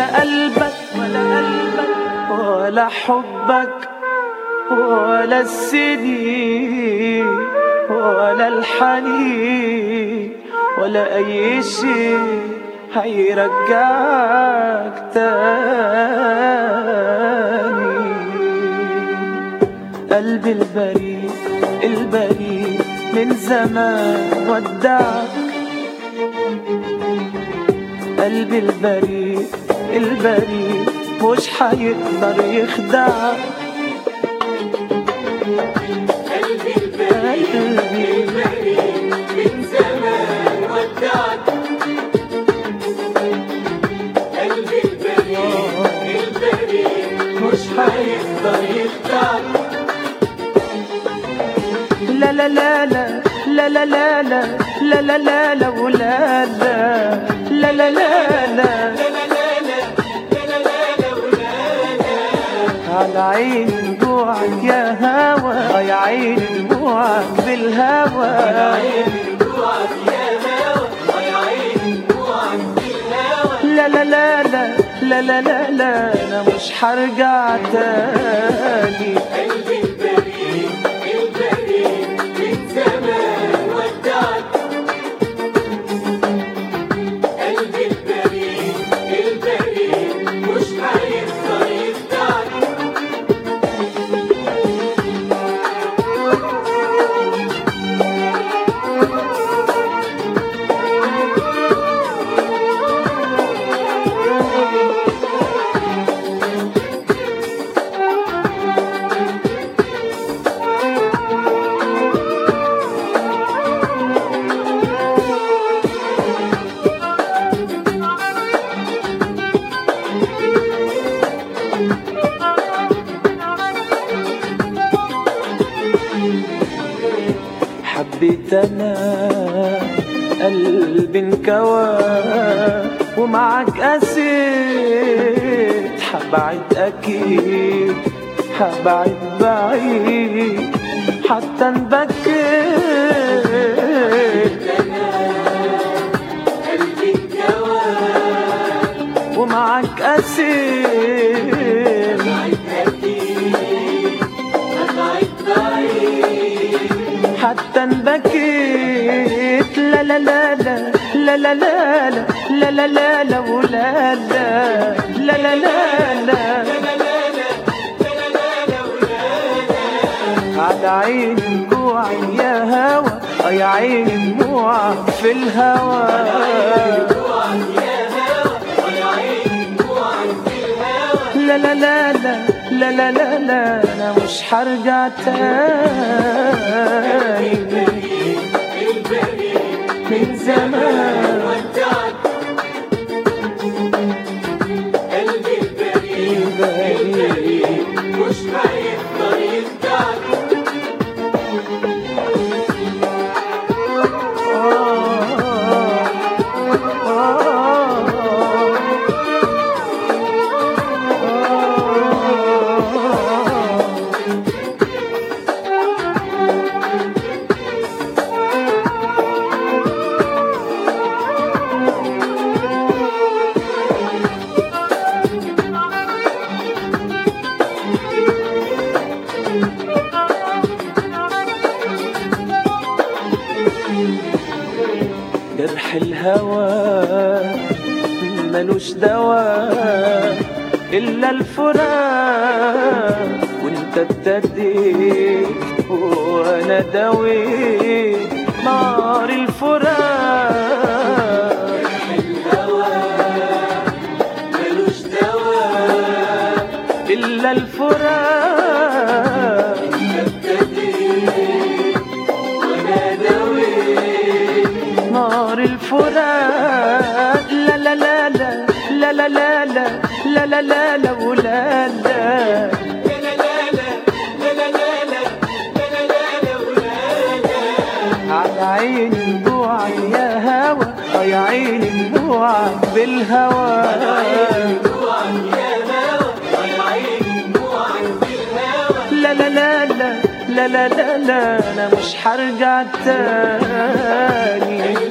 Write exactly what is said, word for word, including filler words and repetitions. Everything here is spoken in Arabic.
ولا قلبك ولا قلبك ولا حبك ولا السنين ولا الحنين ولا أي شيء هيرجعك تاني. قلبي البريء البريء من زمان ودعك، قلبي البريء البريء مش حيقدر يخدعك. قلبي البريء البريء من زمان ودعك، قلبي البريء البريء مش حيقدر يخدعك. لا لا لا لا لا لا لا لا لا لا لا لا ولا لا لا لا لا لا على عيني دموعك يا هوا، يا عيني دموعك بالهوا، يا عيني دموعك يا هوا، يا عيني دموعك بالهوا. لا لا لا لا لا لا لا لا انا مش هرجع تاني. قلبي البريء البريء من زمان ودعك، قلبي البريء البريء مش هيقدر يخدعك. حبيت انا قلبي انكوى ومعك قسيت، حبعد اكيد حبعد بعيد حتى انبكيت. قلبي انكوى ومعك قسيت حتى انبكيت. لا لا لا لا لا لا لا لا لا لا لا ولا لا لا لا لا لا على عيني دموعي يا هوا، يا عيني دموعك في الهوا. لا لا لا لا لا لا لا لا انا مش هرجع تاني. من زمان ودعك، قلبي البريء البريء مش هيقدر يخدعك. جرح الهوى ملوش دواء إلا الفراق، وانت ابتديت وانا دويت نار الفراق. الهوى ملوش دواء إلا الفراق، ابتديت وانا دويت نار الفراق. لا لا لا لا لا لا لا لا لا لا لا لا ولا لا على عيني دموعك يا هوا، يا عيني دموعك بالهوا. لا لا لا لا لا لا لا انا مش هرجع تاني.